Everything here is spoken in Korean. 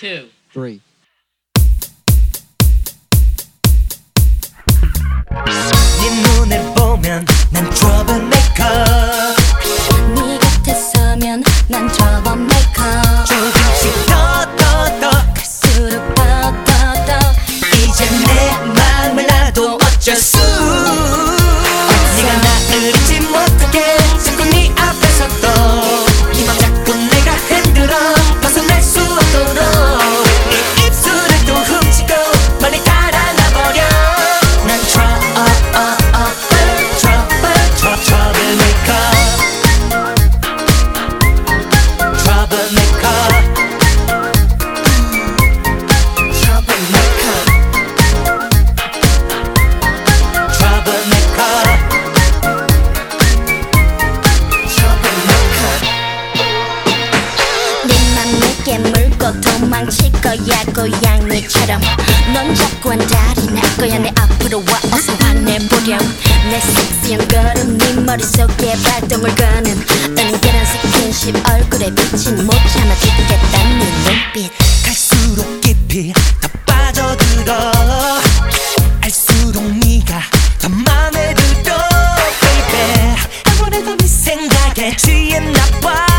2, 3. 네 눈을 보면 난 troublemaker. 네 곁에 서면 난 troublemaker. 조금씩 더 갈수록 더 이제 내 맘을 놔도 어쩔 수. 네가 나를 잊지 못하게 자꾸 네 앞에서 또네 맘 자꾸 내가 흔들어 벗어날 수 없도록 네 입술을 또 훔치고 멀리 달아나버려. 난 물고 도망칠 거야 고양이처럼. 넌 자꾸 안달이 날 거야. 내 앞으로 와 어서 화내보렴. 내 섹시한 걸음 네 머릿속에 발동을 거는 은근한 스킨십 얼굴에 비친 못 참아 죽겠다는 눈빛. 갈수록 깊이 더 빠져들어. 알수록 네가 더 맘에 들어 baby. 아무래도 네 생각에 취했나 봐.